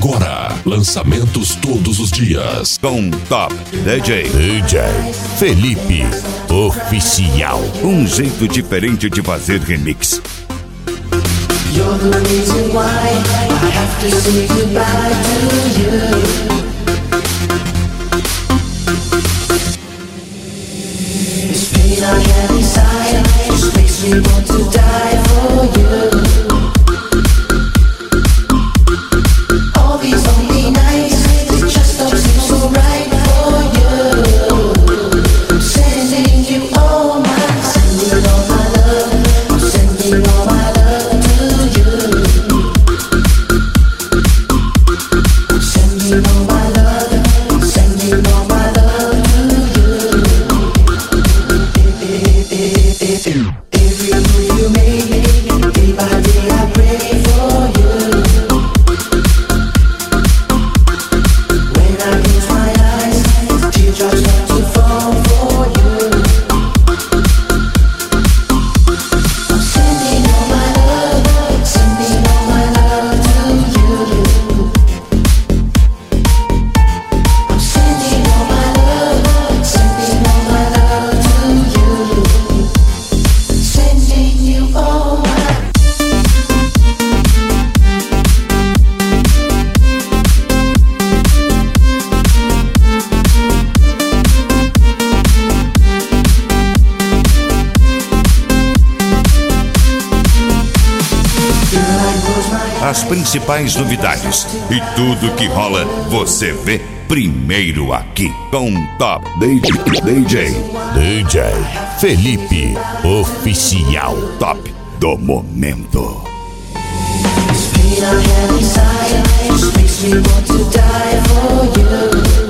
agora. Lançamentos todos os dias. Com Top DJ. DJ Felipe Oficial. Um jeito diferente de fazer remix. You're the reason why I have to say goodbye to you. This pain I have inside just makes me want to die for you. All these lonely nights, they just don't seem so right for you. I'm sending you all my, sending all my love. I'm sending all my love to you. I'm sending all my love. I'm sending all my love to you. Every move you make, day by day I pray for you. When I close my eyes, teardrops start to fall for you. I'm sending all my love, sending all my love to you. I'm sending all my love, sending all my love to you. Sending you all my As principais novidades e tudo que rola, você vê primeiro aqui. Com Top DJ. DJ Felipe Oficial. Top do momento. This pain I have inside just makes me want to die for you.